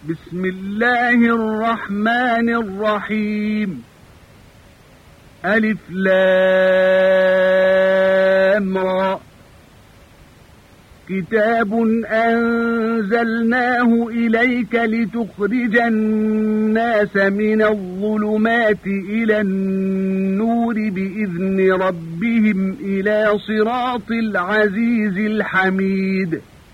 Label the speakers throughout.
Speaker 1: بسم الله الرحمن الرحيم ألف لام را كتاب أنزلناه إليك لتخرج الناس من الظلمات إلى النور بإذن ربهم إلى صراط العزيز الحميد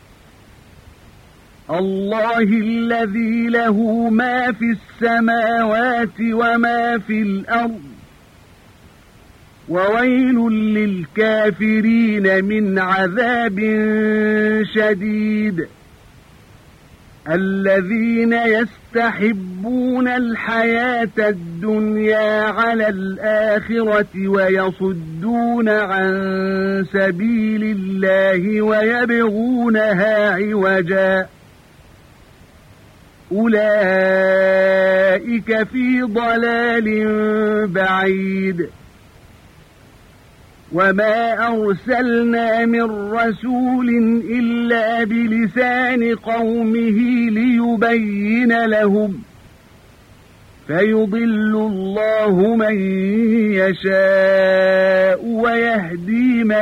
Speaker 1: الله الذي له ما في السماوات وما في الأرض وويل للكافرين من عذاب شديد الذين يستحبون الحياة الدنيا على الآخرة ويصدون عن سبيل الله ويبغونها عوجا أولئك في ضلال بعيد وما أرسلنا من رسول إلا بلسان قومه ليبين لهم فيضل الله من يشاء ويهدي من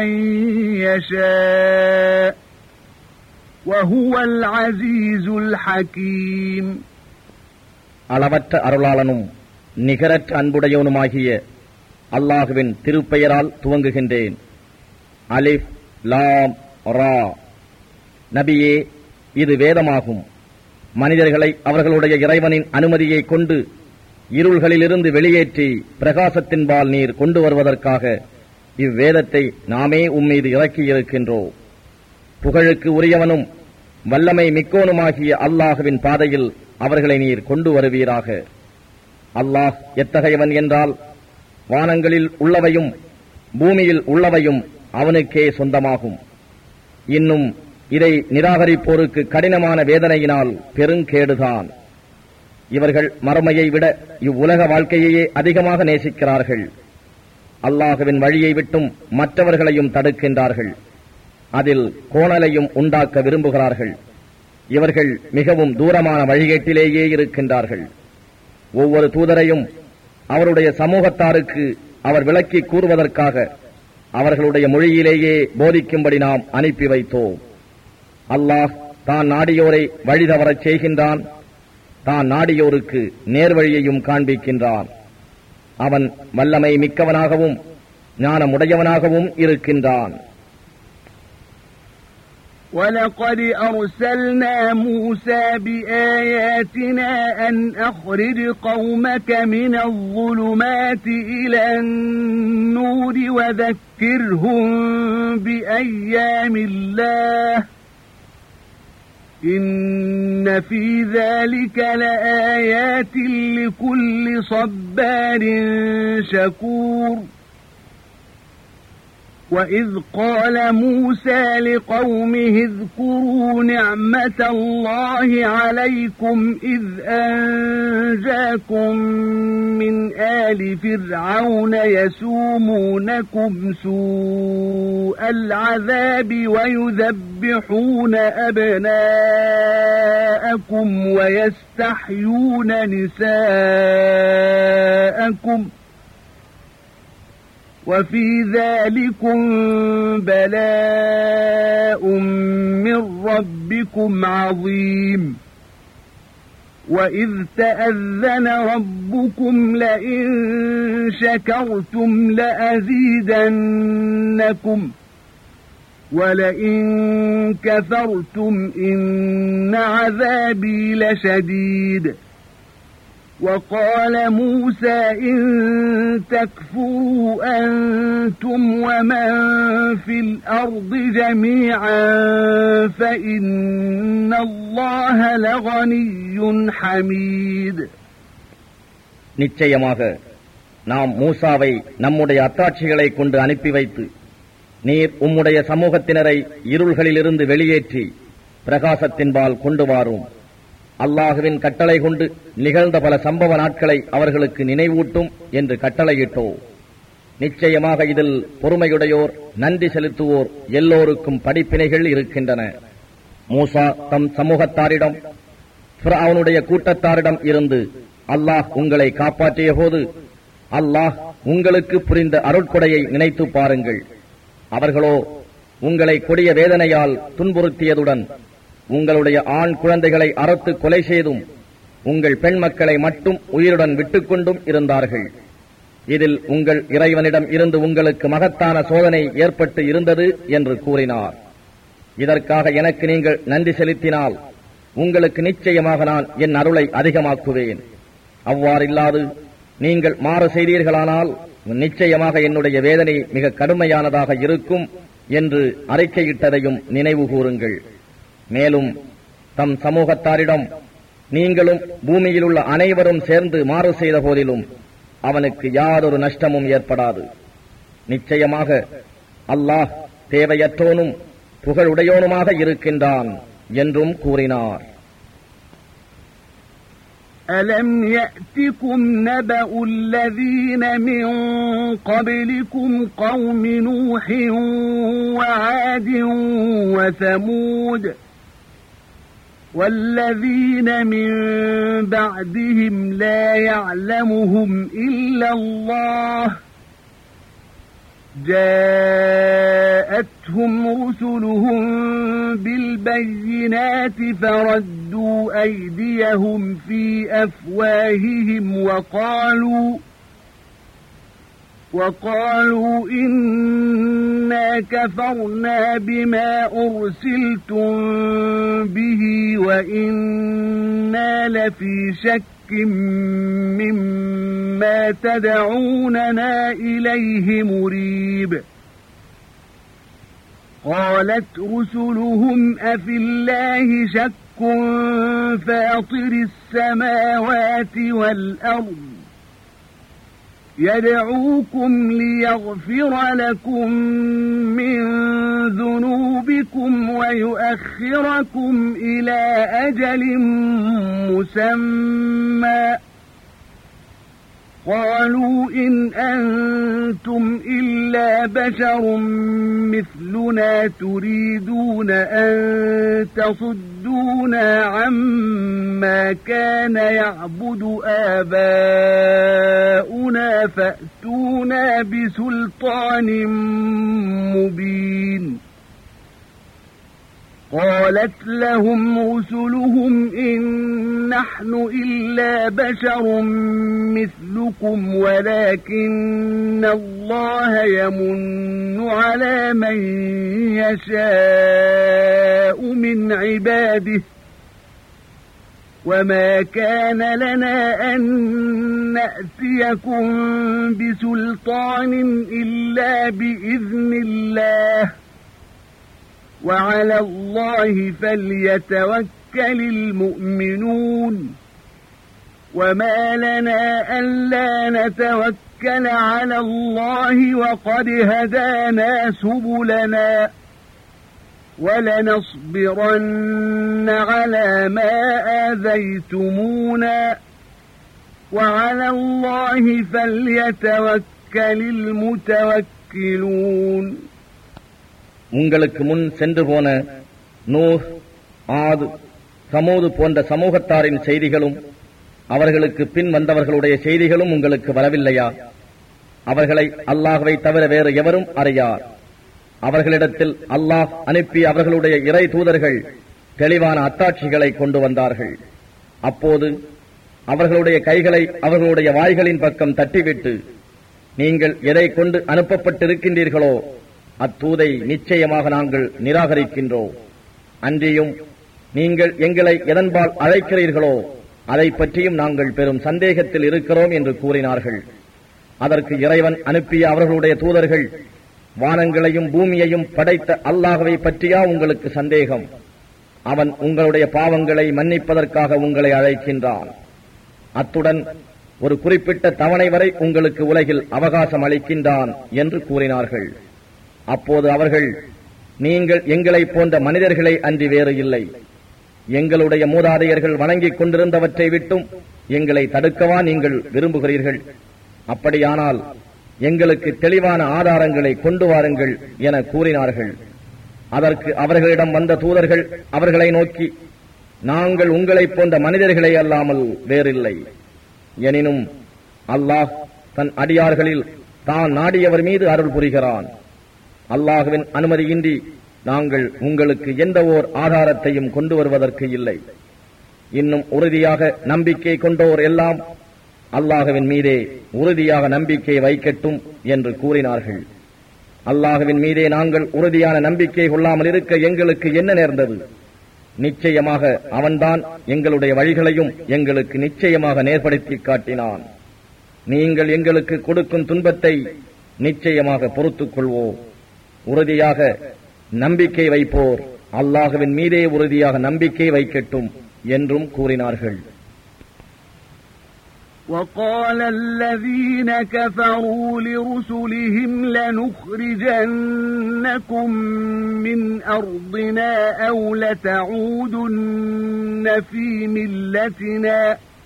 Speaker 1: يشاء وهو العزيز الحكيم
Speaker 2: அளவற்ற அருளாளனும் நிகரற்ற அன்புடையவனுமாகிய அல்லாஹுவின் திருப்பெயரால் துவங்குகின்றேன். அலிஃப் லாம் ரா. நபியே, இது வேதமாகும். மனிதர்களை அவர்களுடைய இறைவனின் அனுமதியை கொண்டு இருள்களிலிருந்து வெளியேற்றி பிரகாசத்தின்பால் நீர் கொண்டு வருவதற்காக இவ்வேதத்தை நாமே உம்மீது இறக்கியிருக்கின்றோம். புகழுக்கு உரியவனும் வல்லமை மிக்கோனுமாகிய அல்லாஹுவின் பாதையில் அவர்களை நீர் கொண்டு வருவீராக. அல்லாஹ் எத்தகையவன் என்றால், வானங்களில் உள்ளவையும் பூமியில் உள்ளவையும் அவனுக்கே சொந்தமாகும். இன்னும் இதை நிராகரிப்போருக்கு கடினமான வேதனையினால் பெருங்கேடுதான். இவர்கள் மறுமையை விட இவ்வுலக வாழ்க்கையையே அதிகமாக நேசிக்கிறார்கள். அல்லாஹுவின் வழியை விட்டும் மற்றவர்களையும் தடுக்கின்றார்கள். அதில் கோணலையும் உண்டாக்க விரும்புகிறார்கள். இவர்கள் மிகவும் தூரமான வழிகேட்டிலேயே இருக்கின்றார்கள். ஒவ்வொரு தூதரையும் அவருடைய சமூகத்தாருக்கு அவர் விளக்கி கூறுவதற்காக அவர்களுடைய மொழியிலேயே போதிக்கும்படி நாம் அனுப்பி வைத்தோம். அல்லாஹ் தான் நாடியோரை வழிதவரச் செய்கின்றான். தான் நாடியோருக்கு நேர்வழியையும் காண்பிக்கின்றான். அவன் வல்லமை மிக்கவனாகவும் ஞானமுடையவனாகவும் இருக்கின்றான்.
Speaker 1: وَلَقَدْ أَرْسَلْنَا مُوسَى بِآيَاتِنَا أَنْ أَخْرِجْ قَوْمَكَ مِنَ الظُّلُمَاتِ إِلَى النُّورِ وَذَكِّرْهُم بِأَيَّامِ اللَّهِ إِنَّ فِي ذَلِكَ لَآيَاتٍ لِكُلِّ صَبَّارٍ شَكُورٍ وَإِذْ قَالَ مُوسَى لِقَوْمِهِ اذْكُرُوا نِعْمَةَ اللَّهِ عَلَيْكُمْ إِذْ أَنْجَاكُمْ مِنْ آلِ فِرْعَوْنَ يَسُومُونَكُمْ سُوءَ الْعَذَابِ وَيُذَبِّحُونَ أَبْنَاءَكُمْ وَيَسْتَحْيُونَ نِسَاءَكُمْ وَفِي ذَلِكُمْ بَلَاءٌ مِّن رَّبِّكُمْ عَظِيمٌ وَإِذْ تَأَذَّنَ رَبُّكُمْ لَئِن شَكَرْتُمْ لَأَزِيدَنَّكُمْ وَلَئِن كَفَرْتُمْ إِنَّ عَذَابِي لَشَدِيدٌ وَقَالَ مُوسَى إِن تَكْفُرُوا أَنتُمْ وَمَن فِي الْأَرْضِ جَمِيعًا فَإِنَّ اللَّهَ لَغَنِيٌّ حَمِيدٌ.
Speaker 2: நிச்சயமாக நாம் மூசாவை நம்முடைய அத்தாட்சிகளை கொண்டு அனுப்பி வைத்து, நீர் உம்முடைய சமூகத்தினரை இருள்களிலிருந்து வெளியேற்றி பிரகாசத்தின்பால் கொண்டு வாரும். அல்லாஹுவின் கட்டளை கொண்டு நிகழ்ந்த பல சம்பவ நாட்களை அவர்களுக்கு நினைவூட்டும் என்று கட்டளையிட்டோ. நிச்சயமாக இதில் பொறுமையுடையோர், நன்றி செலுத்துவோர் எல்லோருக்கும் படிப்பினைகள் இருக்கின்றன. மூசா தம் சமூகத்தாரிடம், ஃபிரௌனுடைய கூட்டத்தாரிடம் இருந்து அல்லாஹ் உங்களை காப்பாற்றிய போது அல்லாஹ் உங்களுக்கு புரிந்த அருட்கொடையை நினைத்து பாருங்கள். அவர்களோ உங்களை கொடிய வேதனையால் துன்புறுத்தியதுடன் உங்களுடைய ஆண் குழந்தைகளை அறுத்து கொலை செய்தும் உங்கள் பெண் மக்களை மட்டும் உயிருடன் விட்டுக்கொண்டும் இருந்தார்கள். இதில் உங்கள் இறைவனிடம் இருந்து உங்களுக்கு மகத்தான சோதனை ஏற்பட்டு இருந்தது என்று கூறினார். இதற்காக எனக்கு நீங்கள் நன்றி செலுத்தினால் உங்களுக்கு நிச்சயமாக நான் என் அருளை அதிகமாக்குவேன். அவ்வாறில்லாது நீங்கள் மாறு செய்தீர்களானால் நிச்சயமாக என்னுடைய வேதனை மிக கடுமையானதாக இருக்கும் என்று அறிக்கையிட்டதையும் நினைவு கூறுங்கள். மேலும் தம் சமூகத்தாரிடம் நீங்களும் பூமியில் உள்ள அனைவரும் சேர்ந்து மாறு செய்த போதிலும் அவனுக்கு யாதொரு நஷ்டமும் ஏற்படாது. நிச்சயமாக அல்லாஹ் தேவையற்றோனும் புகழுடையோனுமாக இருக்கின்றான் என்றும் கூறினார்.
Speaker 1: أَلَمْ يَأْتِكُمْ نَبَأُ الَّذِينَ مِنْ قَبْلِكُمْ قَوْمِ نُوحٍ وَعَادٍ وَثَمُودَ وَالَّذِينَ مِنْ بَعْدِهِمْ لَا يَعْلَمُهُمْ إِلَّا اللَّهُ جاءتهم رسلهم بالبينات فردوا أيديهم في أفواههم وقالوا إنا كفرنا بما أرسلتم به وإنا لفي شك مما تدعوننا إليه مريب. قالت رسلهم أفي الله شك فاطر السماوات والأرض يدعوكم ليغفر لكم من ذنوبكم ويؤخركم إلى أجل مسمى قالوا إن أنتم إلا بشر مثلنا تريدون أن تصدونا عما كان يعبد آباؤنا فأتونا بسلطان مبين. قالت لهم رسلهم إن نحن إلا بشر مثلكم ولكن الله يمن على من يشاء من عباده وما كان لنا أن نأتيكم بسلطان إلا بإذن الله وعلى الله فليتوكل المؤمنون وما لنا ألا نتوكل على الله وقد هدانا سبلنا ولنصبرن على ما آذيتمونا وعلى الله فليتوكل المتوكلون.
Speaker 2: உங்களுக்கு முன் சென்று போன நூஹ், ஆத், சமூது போன்ற சமூகத்தாரின் செய்திகளும் அவர்களுக்கு பின் வந்தவர்களுடைய செய்திகளும் உங்களுக்கு வரவில்லையா? அவர்களை அல்லாஹ்வை தவிர வேறு எவரும் அறியார். அவர்களிடத்தில் அல்லாஹ் அனுப்பி அவர்களுடைய இறை தூதர்கள் தெளிவான அத்தாட்சிகளை கொண்டு வந்தார்கள். அப்போது அவர்களுடைய கைகளை அவர்களுடைய வாய்களின் பக்கம் தட்டிவிட்டு, நீங்கள் எதை கொண்டு அனுப்பப்பட்டிருக்கின்றீர்களோ அத்தூதை நிச்சயமாக நாங்கள் நிராகரிக்கின்றோம். அன்றியும் நீங்கள் எங்களை எதன்பால் அழைக்கிறீர்களோ அதை பற்றியும் நாங்கள் பெரும் சந்தேகத்தில் இருக்கிறோம் என்று கூறினார்கள். அதற்கு இறைவன் அனுப்பிய அவர்களுடைய தூதர்கள், வானங்களையும் பூமியையும் படைத்த அல்லாஹ்வை பற்றியா உங்களுக்கு சந்தேகம்? அவன் உங்களுடைய பாவங்களை மன்னிப்பதற்காக உங்களை அழைக்கின்றான். அத்துடன் ஒரு குறிப்பிட்ட தவணை வரை உங்களுக்கு உலகில் அவகாசம் அளிக்கின்றான் என்று கூறினார்கள். அப்போது அவர்கள், நீங்கள் எங்களை போன்ற மனிதர்களை அன்றி வேறு இல்லை. எங்களுடைய மூதாதையர்கள் வணங்கிக் கொண்டிருந்தவற்றை விட்டும் எங்களை தடுக்கவா நீங்கள் விரும்புகிறீர்கள்? அப்படியானால் எங்களுக்கு தெளிவான ஆதாரங்களை கொண்டு வாருங்கள் என கூறினார்கள். அதற்கு அவர்களிடம் வந்த தூதர்கள் அவர்களை நோக்கி, நாங்கள் உங்களைப் போன்ற மனிதர்களே அல்லாமல் வேறில்லை. எனினும் அல்லாஹ் தன் அடியார்களில் தான் நாடியவர் மீது அருள் புரிகிறான். அல்லாஹ்வின் அனுமதியின்றி நாங்கள் உங்களுக்கு எந்த ஓர் ஆதாரத்தையும் கொண்டு வருவதற்கு இல்லை. இன்னும் உறுதியாக நம்பிக்கை கொண்டோர் எல்லாம் அல்லாஹ்வின் மீதே உறுதியாக நம்பிக்கை வைக்கட்டும் என்று கூறினார்கள். அல்லாஹ்வின் மீதே நாங்கள் உறுதியான நம்பிக்கை கொள்ளாமல் இருக்க எங்களுக்கு என்ன நேர்ந்தது? நிச்சயமாக அவன்தான் எங்களுடைய வழிகளையும் எங்களுக்கு நிச்சயமாக நேர்படுத்தி காட்டினான். நீங்கள் எங்களுக்கு கொடுக்கும் துன்பத்தை நிச்சயமாக பொறுத்துக் கொள்வோம். உறுதியாக நம்பிக்கை வைப்போர் அல்லாஹ்வின் மீதே உறுதியாக நம்பிக்கை வைக்கட்டும் என்றும் கூறினார்கள்.
Speaker 1: وقال الذين كفروا لرسلهم لنخرجنكم من أرضنا أو لتعودن في ملتنا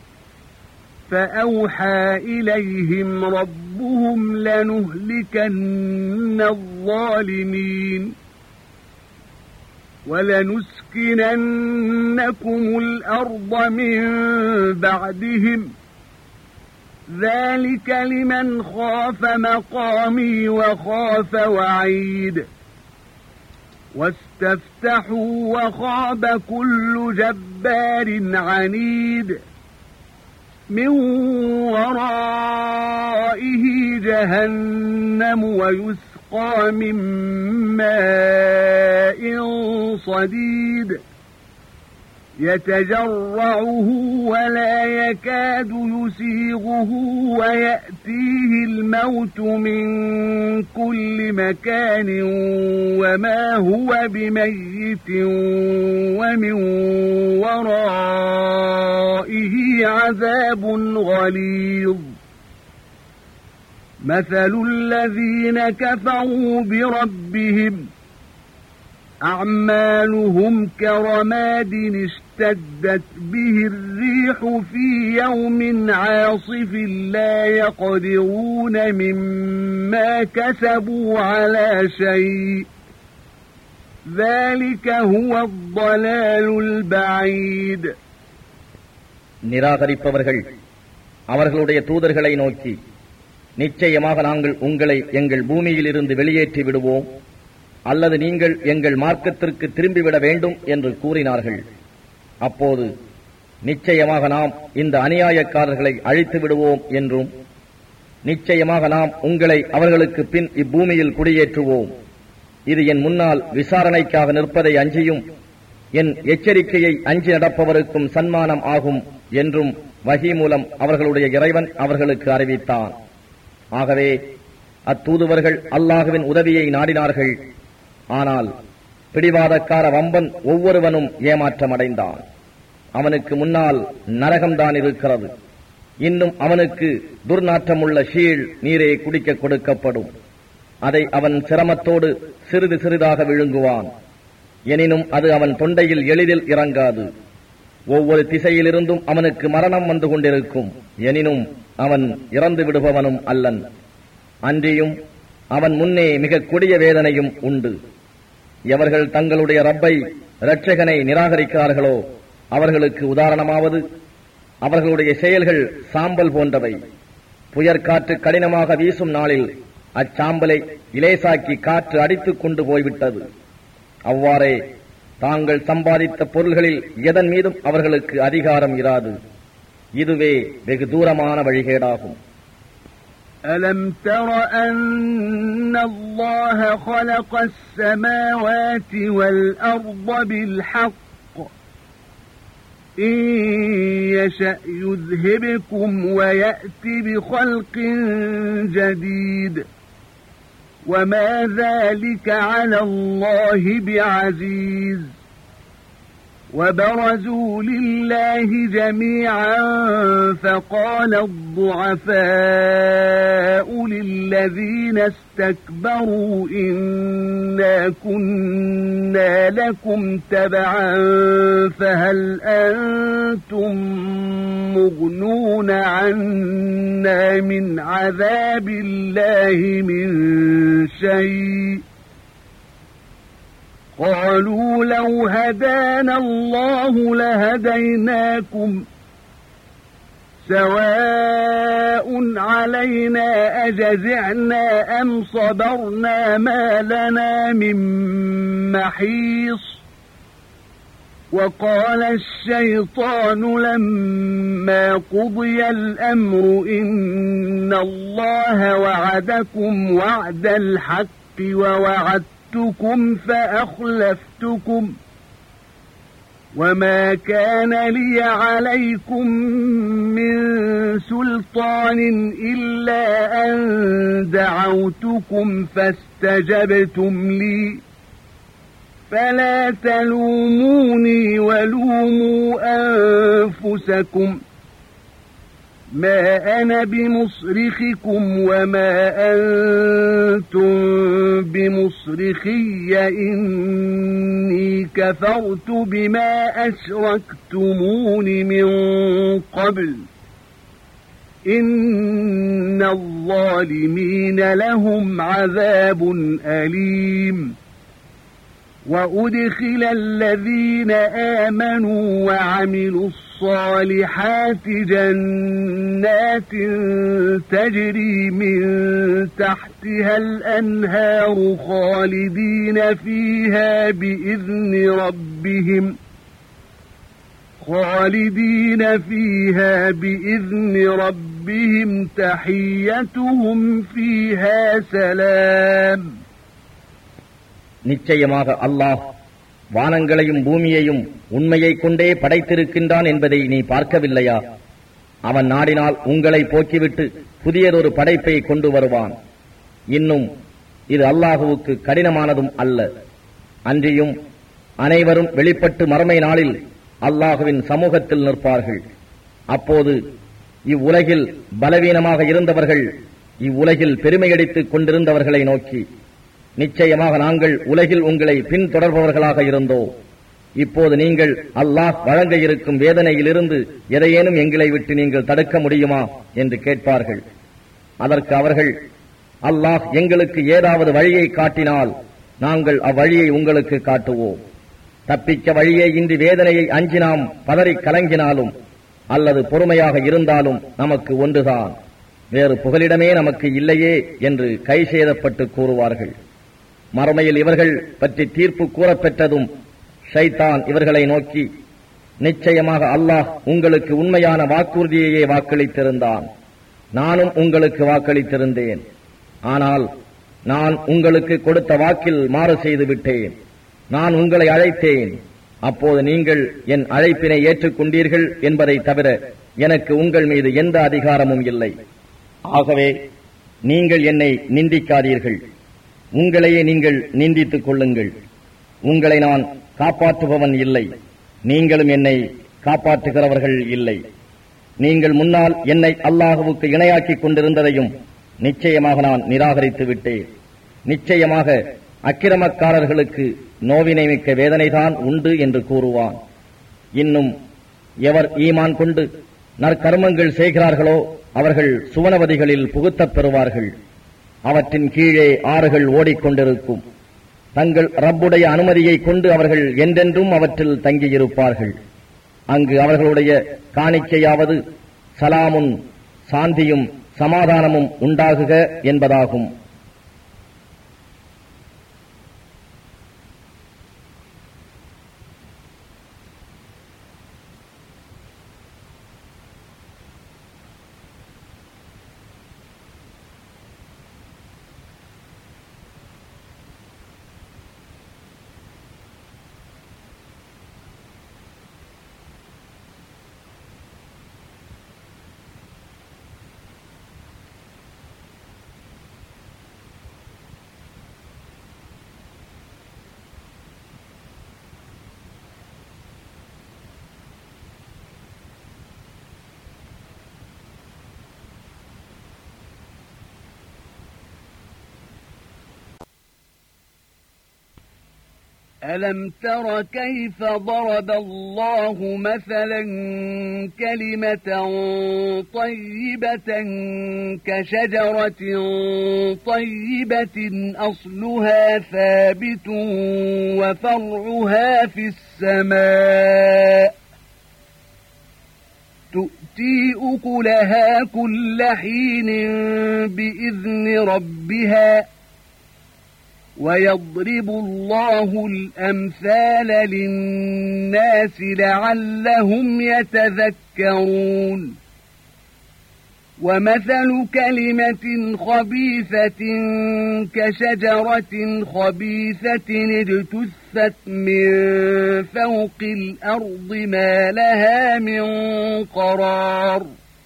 Speaker 1: فأوحى إليهم ربهم لنهلكن الظالمين ولنسكننكم الأرض من بعدهم ذلك لمن خاف مقامي وخاف وعيد واستفتحوا وخاب كل جبار عنيد من ورائه جهنم ويسقى من ماء صديد يتجرعه ولا يكاد يسيغه ويأتيه الموت من كل مكان وما هو بميت ومن ورائه عذاب غليظ مثل الذين كفروا بربهم أعمالهم كرماد اشتدت به الريح في يوم عاصف لا يقدرون مما كسبوا على شيء ذلك هو الضلال البعيد.
Speaker 2: நிராகரிப்பவர்கள் அவர்களுடைய தூதர்களை நோக்கி, நிச்சயமாக நாங்கள் உங்களை எங்கள் பூமியிலிருந்து வெளியேற்றி விடுவோம் அல்லது நீங்கள் எங்கள் மார்க்கத்திற்கு திரும்பிவிட வேண்டும் என்று கூறினார்கள். அப்போது நிச்சயமாக நாம் இந்த அநியாயக்காரர்களை அழித்து விடுவோம் என்றும், நிச்சயமாக நாம் உங்களை அவர்களுக்கு பின் இப்பூமியில் குடியேற்றுவோம், இது என் முன்னால் விசாரணைக்காக நிற்பதை அஞ்சியும் என் எச்சரிக்கையை அஞ்சி நடப்பவருக்கும் சன்மானம் ஆகும் என்றும் வஹி மூலம் அவர்களுடைய இறைவன் அவர்களுக்கு அறிவித்தான். ஆகவே அத்தூதுவர்கள் அல்லாஹ்வின் உதவியை நாடினார்கள். ஆனால் பிடிவாதக்கார வம்பன் ஒவ்வொருவனும் ஏமாற்றமடைந்தான். அவனுக்கு முன்னால் நரகம்தான் இருக்கிறது. இன்னும் அவனுக்கு துர்நாற்றமுள்ள ஷீழ் நீரே குடிக்க கொடுக்கப்படும். அதை அவன் சிரமத்தோடு சிறிது சிறிதாக விழுங்குவான். எனினும் அது அவன் தொண்டையில் எளிதில் இறங்காது. ஒவ்வொரு திசையிலிருந்தும் அவனுக்கு மரணம் வந்து கொண்டிருக்கும். எனினும் அவன் இறந்து விடுபவனும் அல்லன். அன்றியும் அவன் முன்னே மிக கொடிய வேதனையும் உண்டு. எவர்கள் தங்களுடைய ரப்பை இரட்சகனை நிராகரிக்கிறார்களோ அவர்களுக்கு உதாரணமாவது அவர்களுடைய செயல்கள் சாம்பல் போன்றவை. புயற்காற்று கடினமாக வீசும் நாளில் அச்சாம்பலை இலேசாக்கி காற்று அடித்துக் கொண்டு போய்விட்டது. அவ்வாறே தாங்கள் சம்பாதித்த பொருள்களில் எதன் மீதும் அவர்களுக்கு அதிகாரம் இராது. இதுவே வெகு தூரமான வழிகேடாகும்.
Speaker 1: أَلَمْ تَرَ أَنَّ اللَّهَ خَلَقَ السَّمَاوَاتِ وَالْأَرْضَ بِالْحَقِّ إِن يَشَأْ يُذْهِبْكُمْ وَيَأْتِ بِخَلْقٍ جَدِيدٍ وَمَا ذَلِكَ عَلَى اللَّهِ بِعَزِيزٍ وبرزوا لله جميعا فقال الضعفاء للذين استكبروا إنا كنا لكم تبعا فهل أنتم مغنون عنا من عذاب الله من شيء قالوا لو هدانا الله لهديناكم سواء علينا أجزعنا أم صبرنا ما لنا من محيص وقال الشيطان لما قضي الأمر إن الله وعدكم وعد الحق ووعدتكم فأخلفتكم وما كان لي عليكم من سلطان إلا أن دعوتكم فاستجبتم لي فلا تلوموني ولوموا أنفسكم ما أنا بمصرخكم وما أنتم بمصرخي إني كفرت بما أشركتمون من قبل إن الظالمين لهم عذاب أليم وأدخل الذين آمنوا وعملوا الصالحات جنات تجري من تحتها الأنهار خالدين فيها بإذن ربهم تحيتهم فيها سلام.
Speaker 2: நிச்சயமாக அல்லாஹ் வானங்களையும் பூமியையும் உண்மையைக் கொண்டே படைத்திருக்கின்றான் என்பதை நீ பார்க்கவில்லையா? அவன் நாடினால் உங்களை போக்கிவிட்டு புதியதொரு படைப்பை கொண்டு வருவான். இன்னும் இது அல்லாஹுவுக்கு கடினமானதும் அல்ல. அன்றியும் அனைவரும் வெளிப்பட்டு மறுமை நாளில் அல்லாஹுவின் சமூகத்தில் நிற்பார்கள். அப்போது இவ்வுலகில் பலவீனமாக இருந்தவர்கள் இவ்வுலகில் பெருமையடித்துக் கொண்டிருந்தவர்களை நோக்கி, நிச்சயமாக நாங்கள் உலகில் உங்களை பின்தொடர்பவர்களாக இருந்தோம். இப்போது நீங்கள் அல்லாஹ் வழங்க இருக்கும் வேதனையிலிருந்து எதையேனும் எங்களை விட்டு நீங்கள் தடுக்க முடியுமா என்று கேட்பார்கள். அதற்கு அவர்கள், அல்லாஹ் எங்களுக்கு ஏதாவது வழியை காட்டினால் நாங்கள் அவ்வழியை உங்களுக்கு காட்டுவோம். தப்பிக்க வழியே இன்றி வேதனையை அஞ்சி நாம் பதறி கலங்கினாலும் அல்லது பொறுமையாக இருந்தாலும் நமக்கு ஒன்றுதான், வேறு புகலிடமே நமக்கு இல்லையே என்று கைசேதப்பட்டு கூறுவார்கள். மறுமையில் இவர்கள் பற்றி தீர்ப்பு கூறப்பெற்றதும் ஷைத்தான் இவர்களை நோக்கி, நிச்சயமாக அல்லாஹ் உங்களுக்கு உண்மையான வாக்குறுதியையே வாக்களித்திருந்தான், நானும் உங்களுக்கு வாக்களித்திருந்தேன். ஆனால் நான் உங்களுக்கு கொடுத்த வாக்கில் மாறு செய்து விட்டேன். நான் உங்களை அழைத்தேன், அப்போது நீங்கள் என் அழைப்பினை ஏற்றுக்கொண்டீர்கள் என்பதை தவிர எனக்கு உங்கள் மீது எந்த அதிகாரமும் இல்லை. ஆகவே நீங்கள் என்னை நிந்திக்காதீர்கள், உங்களையே நீங்கள் நிந்தித்துக் கொள்ளுங்கள். உங்களை நான் காப்பாற்றுபவன் இல்லை, நீங்களும் என்னை காப்பாற்றுகிறவர்கள் இல்லை. நீங்கள் முன்னால் என்னை அல்லாஹுவுக்கு இணையாக்கிக் கொண்டிருந்ததையும் நிச்சயமாக நான் நிராகரித்து விட்டேன். நிச்சயமாக அக்கிரமக்காரர்களுக்கு நோவினை மிக்க வேதனைதான் உண்டு என்று கூறுவான். இன்னும் எவர் ஈமான் கொண்டு நற்கர்மங்கள் செய்கிறார்களோ அவர்கள் சுவனவதிகளில் புகுத்தப் பெறுவார்கள். அவற்றின் கீழே ஆறுகள் ஓடிக்கொண்டிருக்கும். தங்கள் ரப்புடைய அனுமதியை கொண்டு அவர்கள் என்றென்றும் அவற்றில் தங்கியிருப்பார்கள். அங்கு அவர்களுடைய காணிக்கையாவது சலாமும் சாந்தியும் சமாதானமும் உண்டாகுக என்பதாகும்.
Speaker 1: ألم تر كيف ضرب الله مثلا كلمة طيبة كشجرة طيبة أصلها ثابت وفرعها في السماء تؤتي أكلها كل حين بإذن ربها ويضرب الله الأمثال للناس لعلهم يتذكرون ومثل كلمة خبيثة كشجرة خبيثة اجتثت من فوق الأرض ما لها من قرار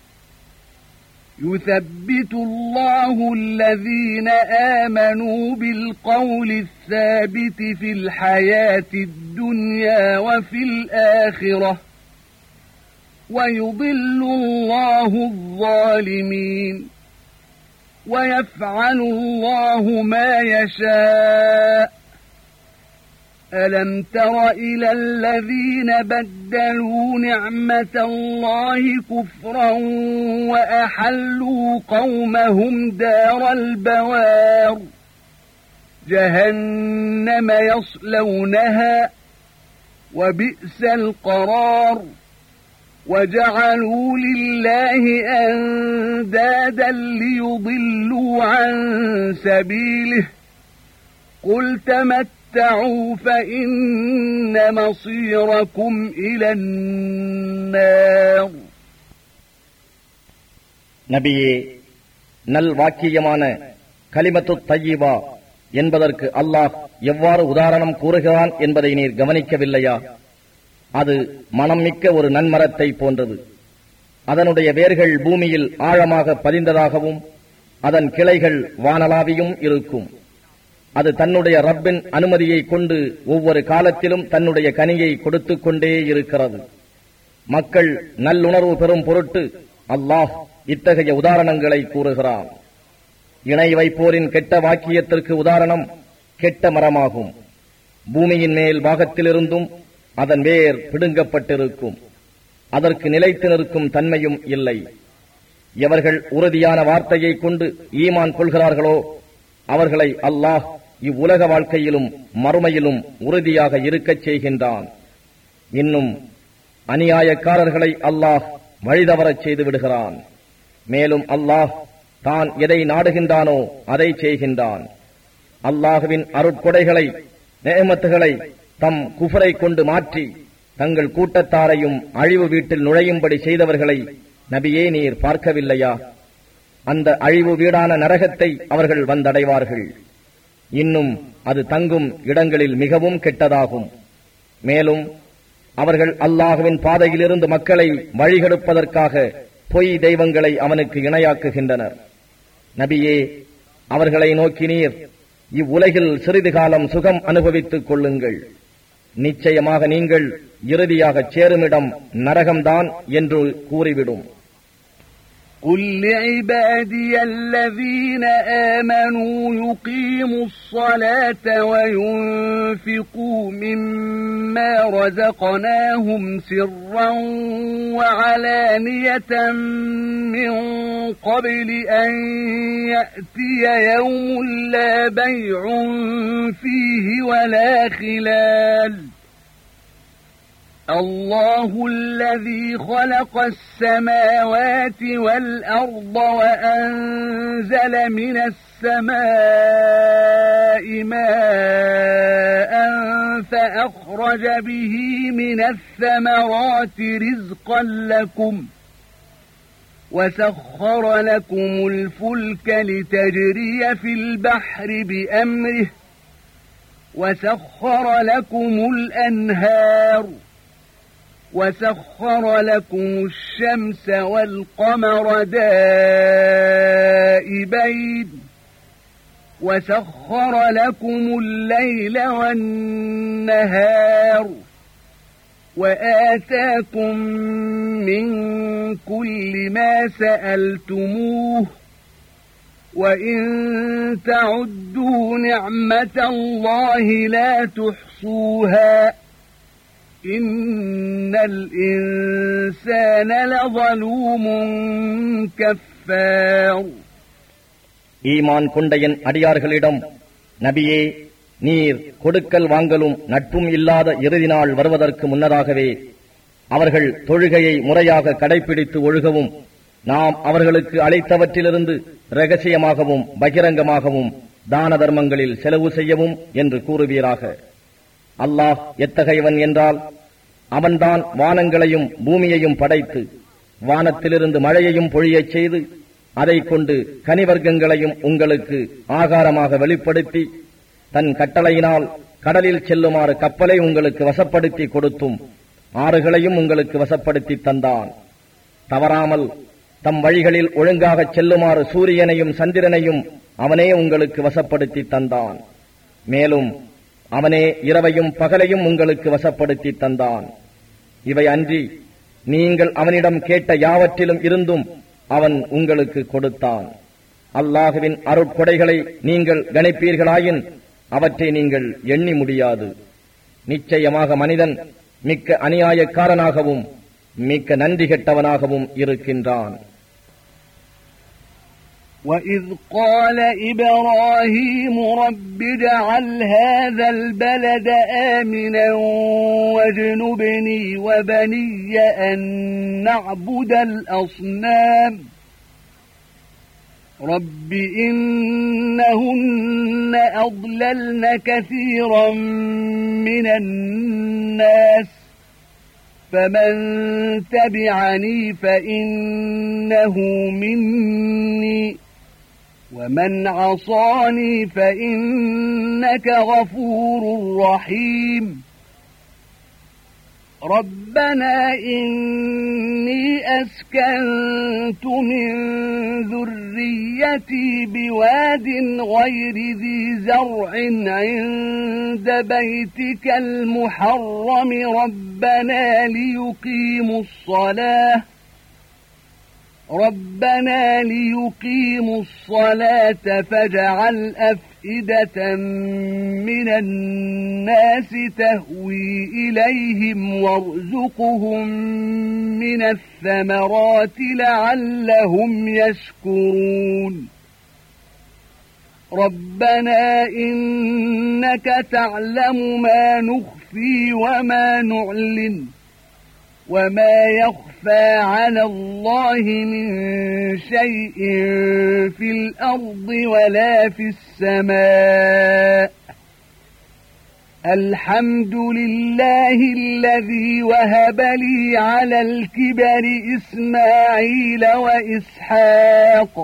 Speaker 1: يثبت الله الذين آمنوا بالقول الثابت في الحياة الدنيا وفي الآخرة ويضل الله الظالمين ويفعل الله ما يشاء ألم تر إلى الذين بدلوا نعمة الله كفرا وأحلوا قومهم دار البوار جهنم يصلونها وبئس القرار وجعلوا لله أندادا ليضلوا عن سبيله قل تمتعوا فإن مصيركم إلى النار.
Speaker 2: நபியே, நல்வாக்கியமான கலிமத்து தய்யிபா என்பதற்கு அல்லாஹ் எவ்வாறு உதாரணம் கூறுகிறான் என்பதை நீர் கவனிக்கவில்லையா? அது மனம் மிக்க ஒரு நன்மரத்தை போன்றது. அதனுடைய வேர்கள் பூமியில் ஆழமாக பதிந்ததாகவும் அதன் கிளைகள் வானளாவியும் இருக்கும். அது தன்னுடைய ரப்பின் அனுமதியை கொண்டு ஒவ்வொரு காலத்திலும் தன்னுடைய கனியை கொடுத்துக் கொண்டே இருக்கிறது. மக்கள் நல்லுணர்வு பெறும் பொருட்டு அல்லாஹ் இத்தகைய உதாரணங்களை கூறுகிறான். இணை வைப்போரின் கெட்ட வாக்கியத்திற்கு உதாரணம் கெட்ட மரமாகும். பூமியின் மேல் பாகத்திலிருந்தும் அதன் வேர் பிடுங்கப்பட்டிருக்கும். அதற்கு நிலைத்து நிற்கும் தன்மையும் இல்லை. எவர்கள் உறுதியான வார்த்தையை கொண்டு ஈமான் கொள்கிறார்களோ அவர்களை அல்லாஹ் இவ்வுலக வாழ்க்கையிலும் மறுமையிலும் உறுதியாக இருக்கச் செய்கின்றான். இன்னும் அநியாயக்காரர்களை அல்லாஹ் வழிதவரச் செய்து விடுகிறான். மேலும் அல்லாஹ் தான் எதை நாடுகின்றானோ அதை செய்கின்றான். அல்லாஹுவின் அருட்கொடைகளை, நிஅமத்துகளை தம் குஃபரை கொண்டு மாற்றி தங்கள் கூட்டத்தாரையும் அழிவு வீட்டில் நுழையும்படி செய்தவர்களை நபியே நீர் பார்க்கவில்லையா? அந்த அழிவு வீடான நரகத்தை அவர்கள் வந்தடைவார்கள். இன்னும் அது தங்கும் இடங்களில் மிகவும் கெட்டதாகும். மேலும் அவர்கள் அல்லாஹுவின் பாதையிலிருந்து மக்களை வழிகெடுப்பதற்காக பொய் தெய்வங்களை அவனுக்கு இணையாக்குகின்றனர். நபியே, அவர்களை நோக்கி நீர் இவ்வுலகில் சிறிது காலம் சுகம் அனுபவித்துக் கொள்ளுங்கள். நிச்சயமாக நீங்கள் இறுதியாக சேருமிடம் நரகம்தான் என்று கூறிவிடும்.
Speaker 1: قل لعبادي الذين آمنوا يقيموا الصلاة وينفقوا مما رزقناهم سرا وعلانية من قبل أن يأتي يوم لا بيع فيه ولا خلال الله الذي خلق السماوات والأرض وأنزل من السماء ماء فأخرج به من الثمرات رزقا لكم وسخر لكم الفلك لتجري في البحر بأمره وسخر لكم الأنهار وسخر لكم الشمس والقمر دائبين وسخر لكم الليل والنهار وآتاكم من كل ما سألتموه وَإِن تَعُدُّوا نِعْمَةَ اللَّهِ لَا تُحْصُوهَا إِنَّ الْإِنسَانَ لَظَلُومٌ كَفَّارٌ.
Speaker 2: ஈமான் கொண்ட என் அடியார்களிடம், நபியே, நீர் கொடுக்கல் வாங்கலும் நட்பும் இல்லாத இறுதி நாள் வருவதற்கு முன்னதாகவே அவர்கள் தொழுகையை முறையாக கடைபிடித்து ஒழுகவும், நாம் அவர்களுக்கு அளித்தவற்றிலிருந்து இரகசியமாகவும் பகிரங்கமாகவும் தான தர்மங்களில் செலவு செய்யவும் என்று கூறுவீராக. அல்லாஹ் எத்தகையவன் என்றால், அவன்தான் வானங்களையும் பூமியையும் படைத்து வானத்திலிருந்து மழையையும் பொழியச் செய்து அதைக் கொண்டு கனிவர்க்கங்களையும் உங்களுக்கு ஆகாரமாக வெளிப்படுத்தி தன் கட்டளையினால் கடலில் செல்லுமாறு கப்பலை உங்களுக்கு வசப்படுத்தி கொடுத்தும் ஆறுகளையும் உங்களுக்கு வசப்படுத்தி தந்தான். தவறாமல் தம் வழிகளில் ஒழுங்காக செல்லுமாறு சூரியனையும் சந்திரனையும் அவனே உங்களுக்கு வசப்படுத்தி தந்தான். மேலும் அவனே இரவையும் பகலையும் உங்களுக்கு வசப்படுத்தி தந்தான். இவை அன்றி நீங்கள் அவனிடம் கேட்ட யாவற்றிலும் இருந்தும் அவன் உங்களுக்கு கொடுத்தான். அல்லாஹுவின் அருட்கொடைகளை நீங்கள் கணிப்பீர்களாயின் அவற்றை நீங்கள் எண்ணி முடியாது. நிச்சயமாக மனிதன் மிக்க அநியாயக்காரனாகவும் மிக்க நன்றி கெட்டவனாகவும் இருக்கின்றான்.
Speaker 1: وَإِذْ قَالَ إِبْرَاهِيمُ رَبِّ اجْعَلْ هَذَا الْبَلَدَ آمِنًا وَاجْنُبْنِي وَبَنِيَّ أَن نَّعْبُدَ الْأَصْنَامَ رَبِّ إِنَّهُنَّ أَضْلَلْنَ كَثِيرًا مِّنَ النَّاسِ فَمَن تَبِعَنِي فَإِنَّهُ مِنِّي وَمَنْ عَصَانِي فَإِنَّكَ غَفُورٌ رَّحِيمٌ رَبَّنَا إِنِّي أَسْكَنتُ مِنْ ذُرِّيَّتِي بِوَادٍ غَيْرِ ذِي زَرْعٍ عِندَ بَيْتِكَ الْمُحَرَّمِ رَبَّنَا لِيُقِيمُوا الصَّلَاةَ فَاجْعَلْ أَفْئِدَةً مِّنَ النَّاسِ تَهْوِي إِلَيْهِمْ وَارْزُقْهُم مِّنَ الثَّمَرَاتِ لَعَلَّهُمْ يَشْكُرُونَ رَبَّنَا إِنَّكَ تَعْلَمُ مَا نُخْفِي وَمَا نُعْلِنُ وَمَا يَخْفَى عَلَى اللَّهِ مِنْ شَيْءٍ فِي الْأَرْضِ وَلَا فِي السَّمَاءِ الْحَمْدُ لِلَّهِ الَّذِي وَهَبَ لِي عَلَى الْكِبَرِ إِسْمَاعِيلَ وَإِسْحَاقَ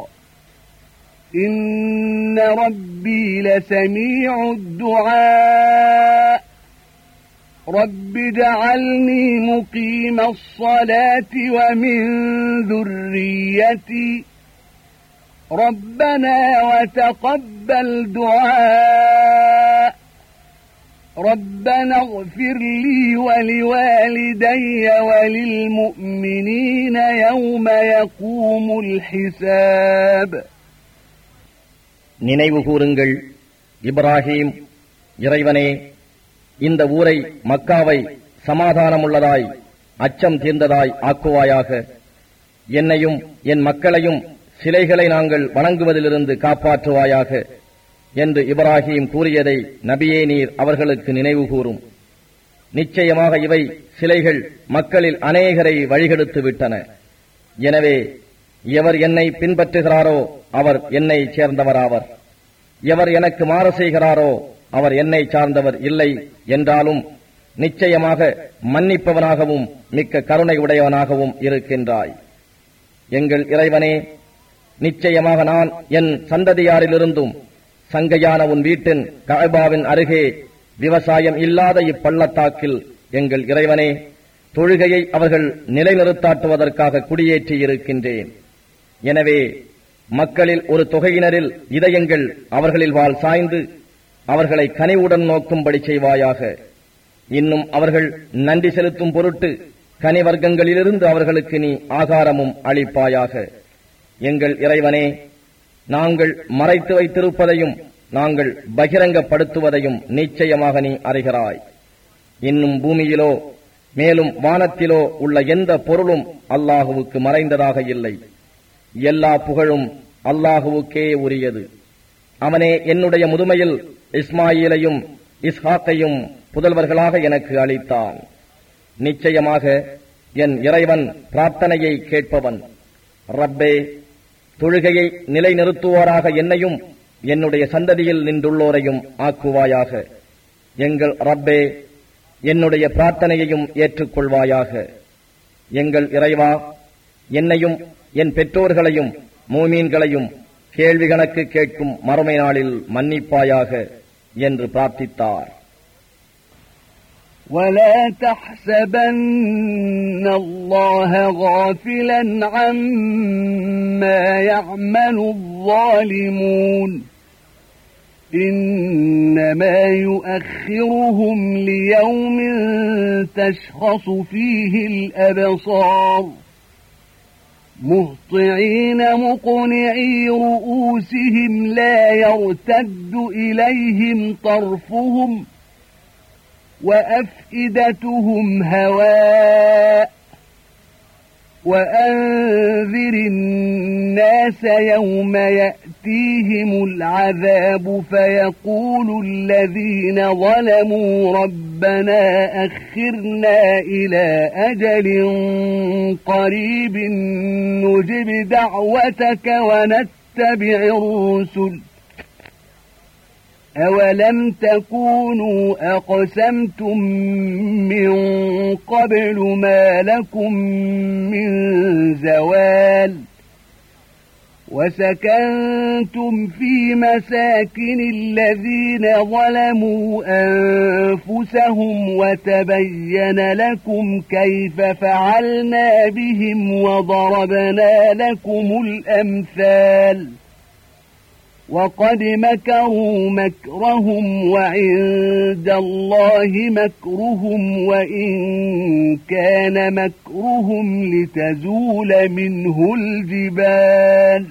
Speaker 1: إِنَّ رَبِّي لَسَمِيعُ الدُّعَاءِ رَبِّ اجْعَلْنِي مُقِيمَ الصَّلَاةِ وَمِنْ ذُرِّيَّتِي رَبَّنَا وَتَقَبَّلْ دُعَاءِ رَبَّنَا اغْفِرْ لِي وَلِوَالِدَيَّ وَلِلْمُؤْمِنِينَ يَوْمَ يَقُومُ الْحِسَابُ.
Speaker 2: நினைவு கூறுங்கள், இப்ராஹீம், இறைவனே, இந்த ஊரை, மக்காவை சமாதானமுள்ளதாய் அச்சம் தீர்ந்ததாய் ஆக்குவாயாக. என்னையும் என் மக்களையும் சிலைகளை நாங்கள் வணங்குவதிலிருந்து காப்பாற்றுவாயாக என்று இப்ராஹீம் கூறியதை நபியே நீர் அவர்களுக்கு நினைவு கூறும். நிச்சயமாக இவை சிலைகள் மக்களில் அநேகரை வழிகெடுத்து விட்டன. எனவே எவர் என்னை பின்பற்றுகிறாரோ அவர் என்னை சேர்ந்தவராவர். எவர் எனக்கு மாறு செய்கிறாரோ அவர் என்னை சார்ந்தவர் இல்லை என்றாலும் நிச்சயமாக மன்னிப்பவனாகவும் மிக்க கருணை உடையவனாகவும் இருக்கின்றாய். எங்கள் இறைவனே, நிச்சயமாக நான் என் சந்ததியாரிலிருந்தும் சங்கையான உன் வீட்டின் கஅபாவின் அருகே விவசாயம் இல்லாத இப்பள்ளத்தாக்கில் எங்கள் இறைவனே தொழுகையை அவர்கள் நிலைநிறுத்தாட்டுவதற்காக குடியேற்றி இருக்கின்றேன். எனவே மக்களில் ஒரு தொகையினரில் இதயங்கள் அவர்களில் வாழ் சாய்ந்து அவர்களை கனிவுடன் நோக்கும்படி செய்வாயாக. இன்னும் அவர்கள் நன்றி செலுத்தும் பொருட்டு கனிவர்க்கங்களிலிருந்து அவர்களுக்கு நீ ஆகாரமும் அளிப்பாயாக. எங்கள் இறைவனே, நாங்கள் மறைத்து வைத்திருப்பதையும் நாங்கள் பகிரங்கப்படுத்துவதையும் நிச்சயமாக நீ அறிகிறாய். இன்னும் பூமியிலோ மேலும் வானத்திலோ உள்ள எந்த பொருளும் அல்லாஹுவுக்கு மறைந்ததாக இல்லை. எல்லா புகழும் அல்லாஹுவுக்கே உரியது. அவனே என்னுடைய முதுமையில் இஸ்மாயிலையும் இஸ்ஹாக்கையும் புதல்வர்களாக எனக்கு அளித்தான். நிச்சயமாக என் இறைவன் பிரார்த்தனையை கேட்பவன். ரப்பே, தொழுகையை நிலைநிறுத்துவோராக என்னையும் என்னுடைய சந்ததியில் நின்றுள்ளோரையும் ஆக்குவாயாக. எங்கள் ரப்பே, என்னுடைய பிரார்த்தனையையும் ஏற்றுக்கொள்வாயாக. எங்கள் இறைவா, என்னையும் என் பெற்றோர்களையும் மூமீன்களையும் கேள்வி கணக்கு கேட்கும் மறுமை நாளில் மன்னிப்பாயாக என்று பிரார்த்தித்தார்.
Speaker 1: وَلَا تَحْسَبَنَّ اللَّهَ غَافِلًا عَمَّا يَعْمَلُ الظَّالِمُونَ إِنَّمَا يُؤَخِّرُهُمْ لِيَوْمٍ تَشْخَصُ فِيهِ الْأَبْصَارُ مُهْطِعِينَ مُقْنِعِي رُءُوسِهِمْ لَا يَرْتَدُّ إِلَيْهِمْ طَرْفُهُمْ وَأَفْئِدَتُهُمْ هَوَاءٌ وَأَنذِرِ النَّاسَ يَوْمَ يَأْتِيهِمُ الْعَذَابُ فَيَقُولُ الَّذِينَ ظَلَمُوا رَبَّنَا أَخِّرْنَا إِلَى أَجَلٍ قَرِيبٍ نُجِبْ دَعْوَتَكَ وَنَتَّبِعِ الرُّسُلَ أَوَلَمْ تَكُونُوا أَقْسَمْتُمْ مِنْ قَبْلُ مَا لَكُمْ مِنْ زَوَالٍ وَسَكَنْتُمْ فِي مَسَاكِنِ الَّذِينَ ظَلَمُوا أَنفُسَهُمْ وَتَبَيَّنَ لَكُمْ كَيْفَ فَعَلْنَا بِهِمْ وَضَرَبْنَا لَكُمُ الْأَمْثَالَ وَقَدْ مَكَرُوا مَكْرَهُمْ وَعِندَ اللَّهِ مَكْرُهُمْ وَإِنْ كَانَ مَكْرُهُمْ لِتَزُولَ مِنْهُ الْجِبَالُ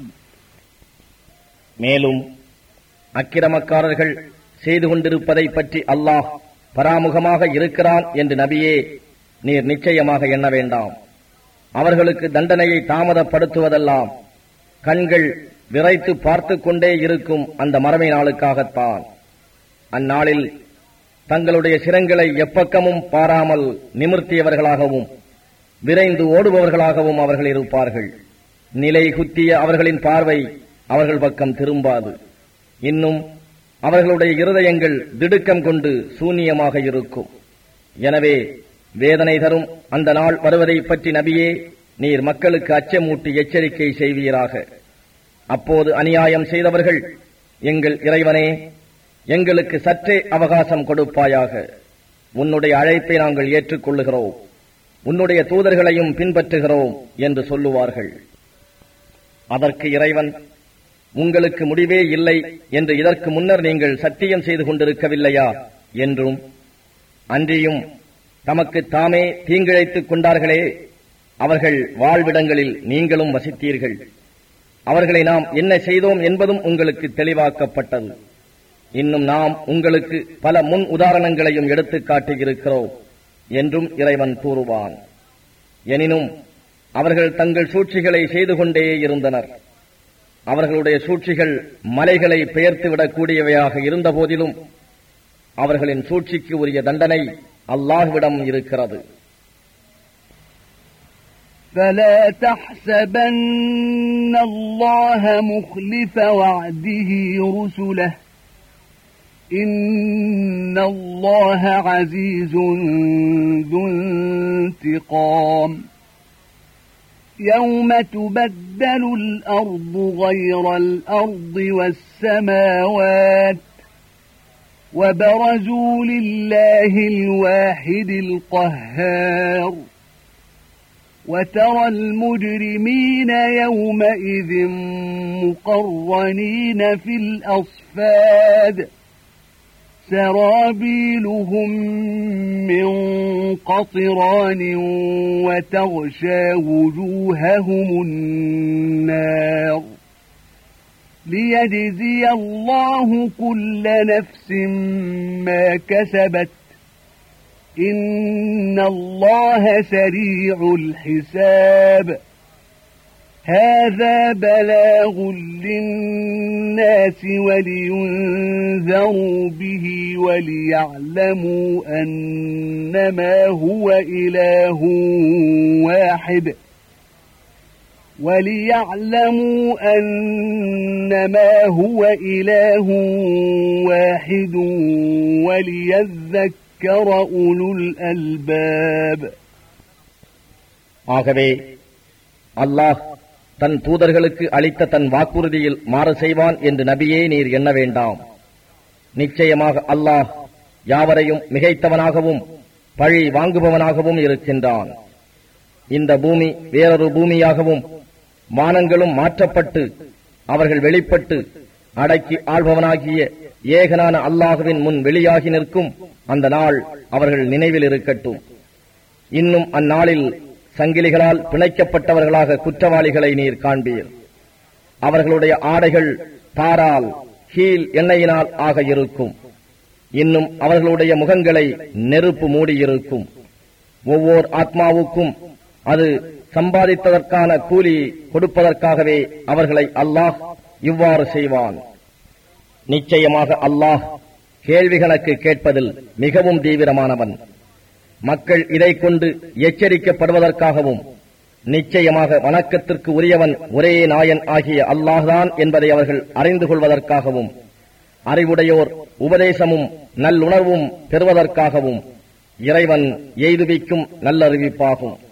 Speaker 2: மேலும் அக்கிரமக்காரர்கள் செய்து கொண்டிருப்பதை பற்றி அல்லாஹ் பராமுகமாக இருக்கிறான் என்று நபியே நீர் நிச்சயமாக எண்ண வேண்டாம். அவர்களுக்கு தண்டனையை தாமதப்படுத்துவதெல்லாம் கண்கள் விரைத்து பார்த்து கொண்டே இருக்கும் அந்த மறுமை நாளுக்காகத்தான். அந்நாளில் தங்களுடைய சிரங்களை எப்பக்கமும் பாராமல் நிமிர்த்தியவர்களாகவும் விரைந்து ஓடுபவர்களாகவும் அவர்கள் இருப்பார்கள். நிலை குத்திய அவர்களின் பார்வை அவர்கள் பக்கம் திரும்பாது. இன்னும் அவர்களுடைய இருதயங்கள் திடுக்கம் கொண்டு சூன்யமாக இருக்கும். எனவே வேதனை தரும் அந்த நாள் வருவதை பற்றி நபியே நீர் மக்களுக்கு அச்சமூட்டி எச்சரிக்கை செய்வீராக. அப்போது அநியாயம் செய்தவர்கள், எங்கள் இறைவனே, எங்களுக்கு சற்றே அவகாசம் கொடுப்பாயாக. உன்னுடைய அழைப்பை நாங்கள் ஏற்றுக்கொள்ளுகிறோம், உன்னுடைய தூதர்களையும் பின்பற்றுகிறோம் என்று சொல்லுவார்கள். அதற்கு இறைவன், உங்களுக்கு முடிவே இல்லை என்று இதற்கு முன்னர் நீங்கள் சத்தியம் செய்து கொண்டிருக்கவில்லையா என்றும், அன்றியும் தமக்கு தாமே தீங்கிழைத்துக் கொண்டார்களே, அவர்கள் வாழ்விடங்களில் நீங்களும் வசித்தீர்கள். அவர்களை நாம் என்ன செய்தோம் என்பதும் உங்களுக்கு தெளிவாக்கப்பட்டது. இன்னும் நாம் உங்களுக்கு பல முன் உதாரணங்களையும் எடுத்துக் காட்டியிருக்கிறோம் என்றும் இறைவன் கூறுவான். எனினும் அவர்கள் தங்கள் சூழ்ச்சிகளை செய்து கொண்டே இருந்தனர். அவர்களுடைய சூழ்ச்சிகள் மலைகளை பெயர்த்துவிடக் கூடியவையாக இருந்த போதிலும் அவர்களின் சூழ்ச்சிக்கு உரிய தண்டனை அல்லாஹ்விடம் இருக்கிறது.
Speaker 1: فَلَا تَحْسَبَنَّ اللَّهَ مُخْلِفَ وَعْدِهِ رُسُلَهُ إِنَّ اللَّهَ عَزِيزٌ ذُو انتِقَامٍ يَوْمَ تُبَدَّلُ الْأَرْضُ غَيْرَ الْأَرْضِ وَالسَّمَاوَاتُ وَبَرَزُوا لِلَّهِ الْوَاحِدِ الْقَهَّارِ وَتَرَى الْمُجْرِمِينَ يَوْمَئِذٍ مُقَرَّنِينَ فِي الْأَصْفَادِ سَرَابِيلُهُم مِّن قَطِرَانٍ وَتَغْشَى وُجُوهَهُمُ النَّارُ ليجزي الله كل نفس ما كسبت إن الله سريع الحساب هذا بلاغ للناس ولينذروا به وليعلموا أنما هو إله واحد وليذكر أولو الألباب.
Speaker 2: ஆகவே அல்லாஹ் தன் தூதர்களுக்கு அளித்த தன் வாக்குறுதியில் மாறு செய்வான் என்று நபியே நீர் எண்ண வேண்டாம். நிச்சயமாக அல்லாஹ் யாவரையும் மிகைத்தவனாகவும் பழி வாங்குபவனாகவும் இருக்கின்றான். இந்த பூமி வேறொரு பூமியாகவும் வானங்களும் மாற்றப்பட்டு அவர்கள் வெளிப்பட்டு அடக்கி ஆள்பவனாகிய ஏகனான அல்லாஹுவின் முன் வெளியாகி நிற்கும் அந்த நாள் அவர்கள் நினைவில் இருக்கட்டும். இன்னும் அந்நாளில் சங்கிலிகளால் பிணைக்கப்பட்டவர்களாக குற்றவாளிகளை நீர் காண்பீர். அவர்களுடைய ஆடைகள் தாரால் ஹீல் எண்ணெயினால் ஆக இருக்கும். இன்னும் அவர்களுடைய முகங்களை நெருப்பு மூடியிருக்கும். ஒவ்வொரு ஆத்மாவுக்கும் அது சம்பாதித்ததற்கான கூலி கொடுப்பதற்காகவே அவர்களை அல்லாஹ் இவ்வாறு செய்வான். நிச்சயமாக அல்லாஹ் கேள்வி கணக்கு கேட்பதில் மிகவும் தீவிரமானவன். மக்கள் இதை கொண்டு எச்சரிக்கப்படுவதற்காகவும் நிச்சயமாக வணக்கத்திற்கு உரியவன் ஒரே நாயன் ஆகிய அல்லாஹ்தான் என்பதை அவர்கள் அறிந்து கொள்வதற்காகவும் அறிவுடையோர் உபதேசமும் நல்லுணர்வும் பெறுவதற்காகவும் இறைவன் எய்துவிக்கும் நல்லறிவிப்பாகும்.